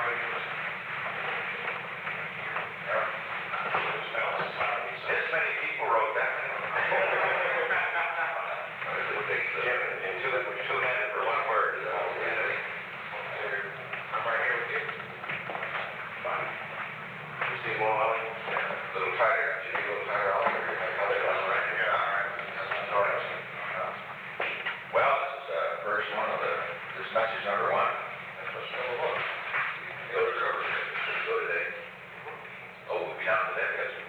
This many people wrote that. Two men for one word. I'm right here with you. Fine. You see more Ollie? Little tighter. Should be a little tighter, Ollie? Right here. All right. Well, this is verse one of this message number one. That's what's number one. Go today. Oh, we'll be down to that, guys.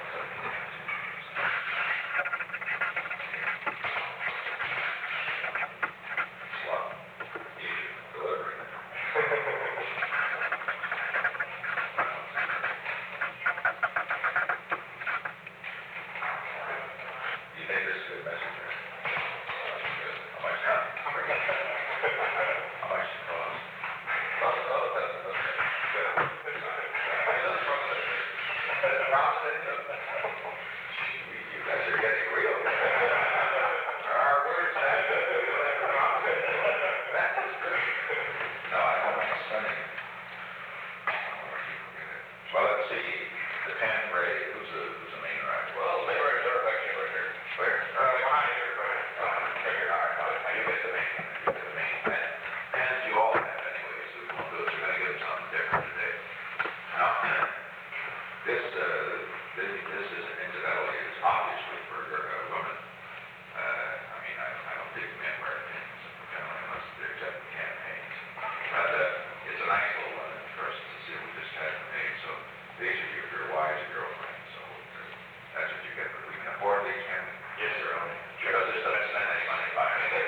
Well, let's see. The pen, Ray. Who's the main writer? Well, the main writers are actually right here. Where? Behind here. Right here. All right. You get the main. pen. Pens you all have anyway, so we won't do it. We're going to get them something different today. Now, this is incidentally, it's obviously for women. I mean, I don't think men wear pins, generally, unless they're accepting campaigns. But it's a nice little one for us to see. We just had it made, so these are for your wives and girlfriends. So that's what you get. We can afford these, can we? Yes, sir. Because this doesn't spend any money buying it.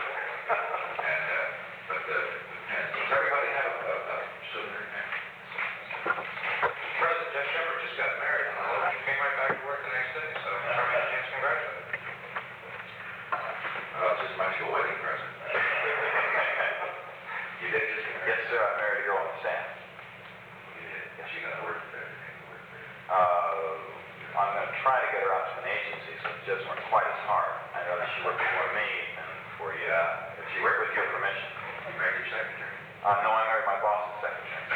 But the pens. Does everybody have a souvenir pen? President Jeff Shepard just got married. He came right back to work the next day, so everybody can congratulate him. It's just might be a wedding present. You did just get married? Yes, sir. I married a girl in Sam. You did? Is she going to work there? I'm going to try to get her out to an agency, so it just weren't quite as hard. I know that she worked for me and for you. If she worked with your permission. You married your secretary? No, I married my boss's secretary.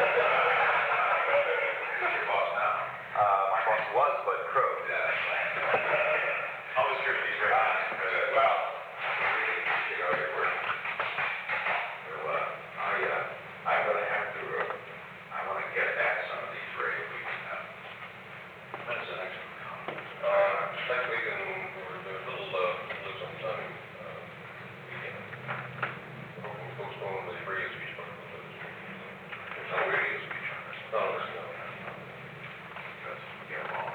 Who's your boss now? My boss was Bud Crow. Yeah, that's right. Always true. He's very honest. Well, I really appreciate all your work. So, I'm going to have to, I want to get at some of these Ray, if we can, when's the next one come? Next week, and there's a little sometime, we can postpone the radio speech part. There's no radio speech on this. No, there's no. Because we get along.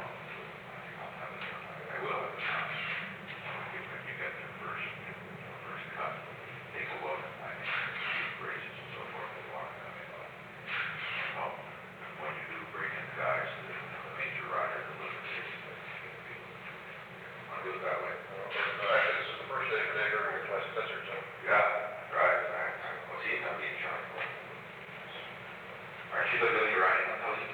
I will have the chance. When you get the first cut, take a look. I think phrases and so forth they want to come in. Well, when you do bring in guys, the major writer, the little case, want to do it that way? This is the first day for Dave Irving in class tester, so. Yeah, right. What's he going to be in charge for? Aren't you going to do your writing? I'll tell you.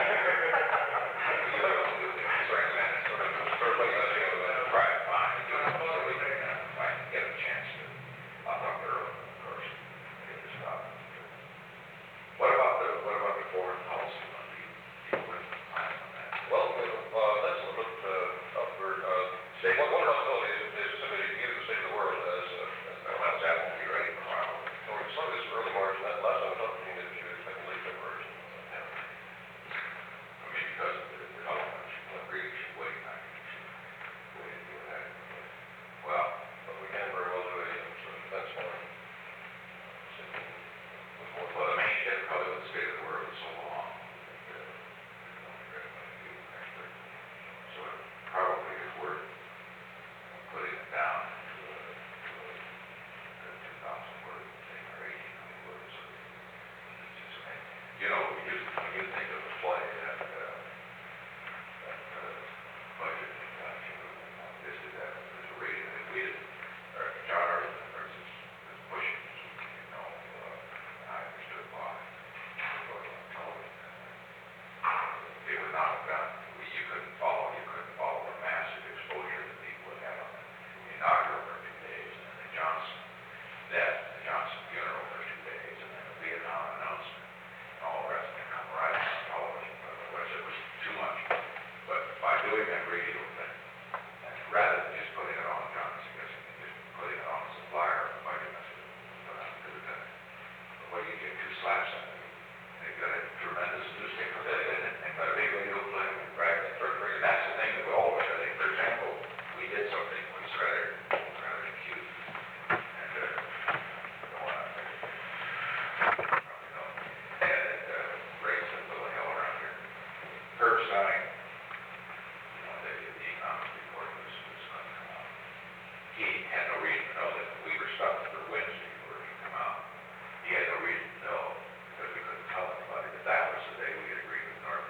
Right, fine. If I can get a chance to, I'll talk to Earl, of course, get this stuff. What about the foreign policy? Do you with plans on that? Well, that's a little bit up for, one possibility is somebody to use the state of the world as Well, that won't be ready for a while. some of this early March, and that last time I talked to you, that she was expecting late February. I mean, because of the development, really should wait. I should wait and do that. Well, But we can very well do it, so that's fine. well, the main difficulty with the state of the world is so long. So it probably is worth putting it down to 2,000 words, or 1,800 words. You know, when you think of the play, that budget, this is that, there's a rating, and we did, John Arthur, for instance, was pushing, I understood why. It would not have done, you couldn't follow the massive exposure that people would have on the inaugural for 2 days, and then the Johnson death, the Johnson funeral for 2 days, and then the Vietnam announcement, and got a tremendous newspaper that in it, and got a big radio play, right? And that's the thing that we always, I think, for example, we did something that was rather cute. And, don't want to, probably don't. And, raised a little hell around here. Herb Stein, the economic report was going to come out. He had no reason to know that we were stuck for Wednesday before it could come out. He had no reason to know, because we couldn't tell anybody, that that was the day we had agreed with North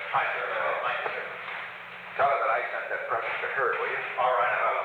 Hi, sir. Thank you, sir. Tell her that I sent that present to her, will you? All right,